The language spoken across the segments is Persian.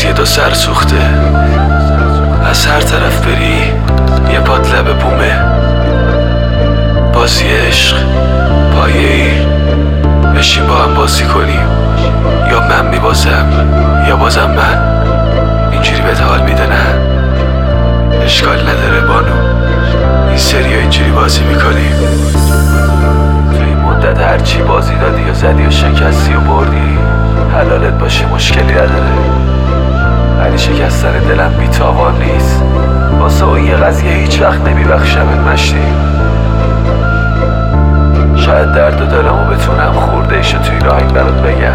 باز یه دو سر سوخته، از هر طرف بری یه پات لب بومه. بازی عشق پایه‌ای، بشین با هم بازی کنیم، یا من میبازم یا بازم من. اینجوری بهت حال میده نه؟ اشکال نداره بانو، این سری اینجوری بازی میکنیم. تو این مدت هرچی بازی دادی یا زدی و شکستی و بردی حلالت باشه، مشکلی نداره. ولی شکستن دلم بی‌تاوان نیست، واسه اون یه قضیه هیچ وقت نمیبخشمت مشتی. شاید درد و دلمو بتونم خورده ایشو توی راهی برات بگم،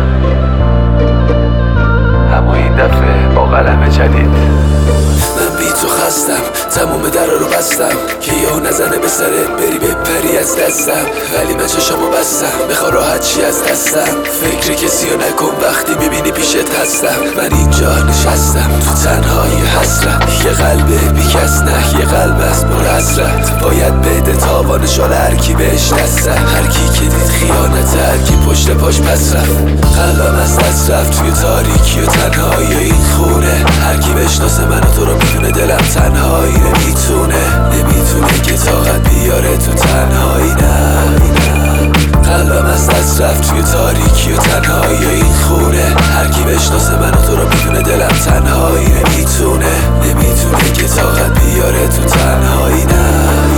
اما این دفعه با قلم جدید. من بی تو خستم، تموم در رو بستم که یهو نزنه به سرت بری بپری از دستم. ولی من چشمو بستم، بخوا راحت چی از دستم. فکر کسی رو نکن وقتی میبینی پیشت هستم. من اینجا نشستم تو تنهایی حسرت، یه قلب بی کس نه، یه قلب از پر حسرت. باید بده تاوانش حال هرکی بهش دست رفت، هرکی که دید خیانت، هرکی پشت پاش پس رفت. قلبم از دست رفت توی تاریکی و تنهایی این خونه. هرکی بشناسه من و تو رو میدونه دلم تنهایی نمیتونه که طاقت بیاره تو تنهایی. نه قلبم از دست رفت توی تاریکی و تنهایی این خونه. هرکی بشناسه من و تو رو میدونه دلم تنهایی نمیتونه که طاقت بیاره تو تنهایی. نه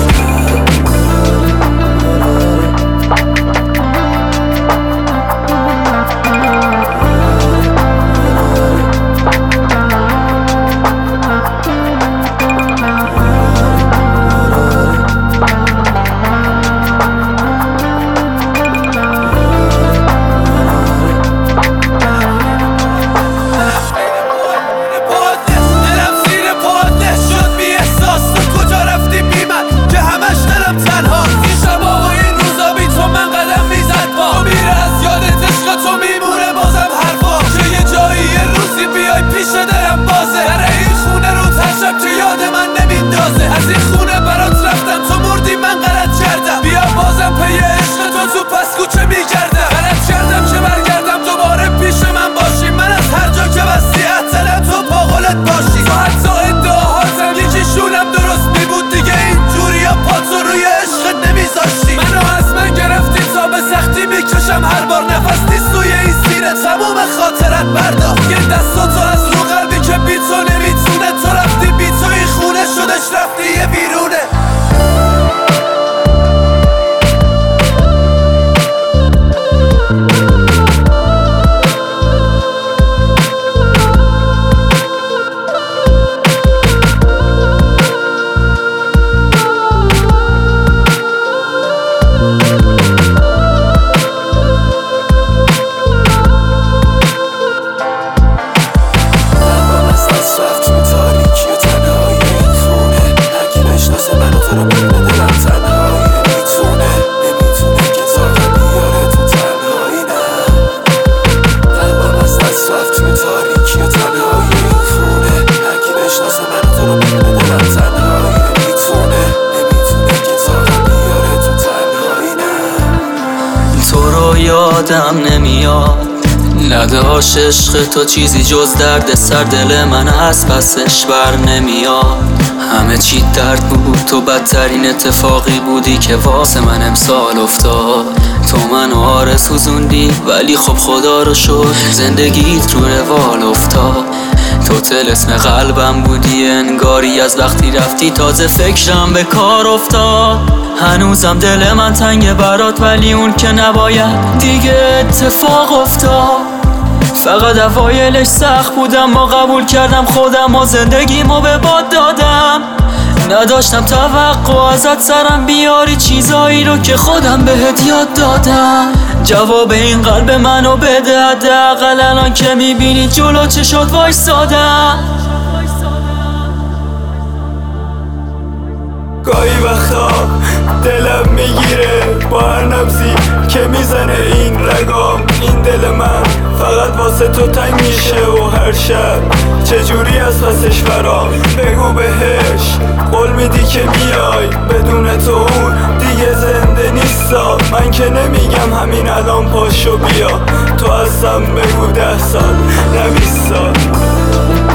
از این خونه برات رفتم، تو مردی من غلط کردم. بیا بازم پی عشق تو پس کوچه میگردم. غلط کردم که برگردم دوباره پیش من باشی. من از هر جا که وسیعت دلم تو پاغلت باشی. تو حتی ادعاهاتم یکیشونم درست میبود دیگه، اینجوری یا پاتو روی عشقت نمیذاشتی. منو از من گرفتی تا به سختی میکشم هر بار نفس نیست توی این سینه، تموم خاطرت برداشت. یه دستاتو از رو قلبی که بی تو نمیتونه، تو رفتی بی تو این خونه شدش رفتی یه بیرونه. یادم نمیاد نداشت عشق تو چیزی جز درد سر. دل من از پسش بر نمیاد، همه چی درد بود. تو بدترین اتفاقی بودی که واسه من امسال افتاد. تو منو آرزوزوندی ولی خب خدا رو شد زندگیت رو روال افتاد. تو طلسم قلبم بودی انگاری، از وقتی رفتی تازه فکرم به کار افتاد. هنوزم دل من تنگه برات ولی اون که نباید دیگه اتفاق افتاد. فقط اوایلش سخت بودم، ما قبول کردم خودم و زندگیمو به باد دادم. نداشتم توقع ازت سرم بیاری چیزایی رو که خودم بهت یاد دادم. جواب این قلب منو بده حداقل الان که میبینی جلو چشات وایسادم. گاهی وقتا دلم میگیره با هر نبضی که میزنه این رگام. این دل من فقط واسه تو تنگ میشه و هر شب چجوری از پسش برام. بگو بهش قول میدی که میای، بدون تو اون دیگه زنده نیستا. من که نمیگم همین الان پاشو بیا، تو هستم بگو 10 سال نه 20 سال.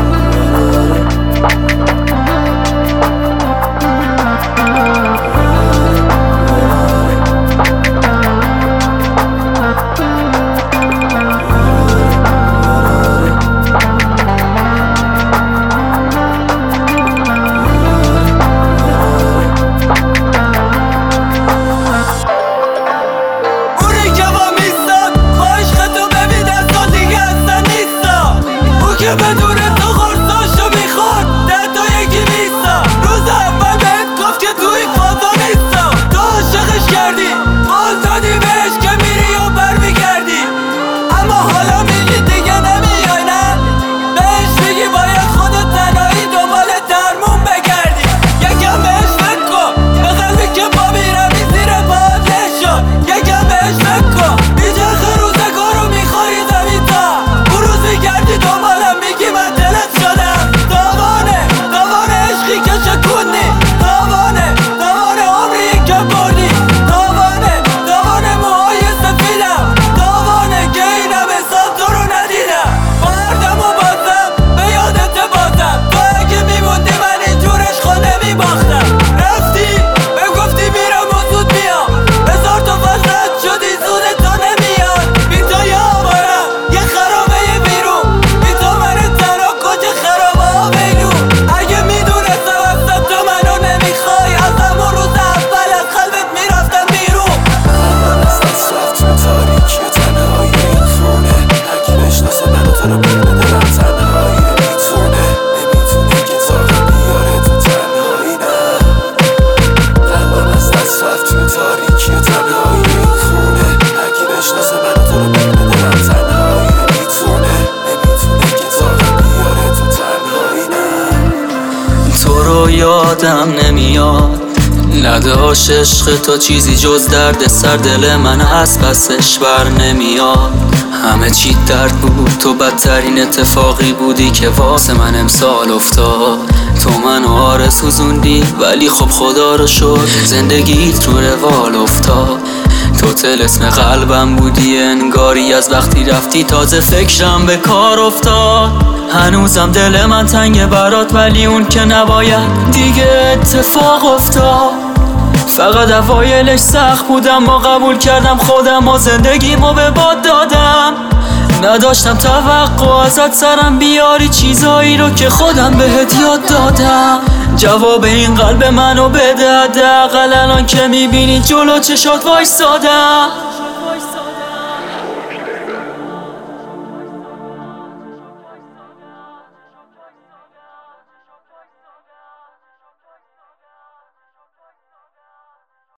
یادم نمیاد نداشت عشق تو چیزی جز درد سر دل من از پسش بر نمیاد همه چی درد بود تو بدترین اتفاقی بودی که واسه من امسال افتاد تو منو آرزوزوندی ولی خب خدا رو شد زندگیت رو روال افتاد تو طلسم قلبم بودی انگاری از وقتی رفتی تازه فکرم به کار افتاد هنوزم دل من تنگه برات ولی اون که نباید دیگه اتفاق افتاد فقط اوایلش سخت بودم ما قبول کردم خودم و زندگیمو به باد دادم نداشتم توقع ازت سرم بیاری چیزایی رو که خودم بهت یاد دادم جواب این قلب منو بده حداقل الان که میبینی جلو چشات وایسادم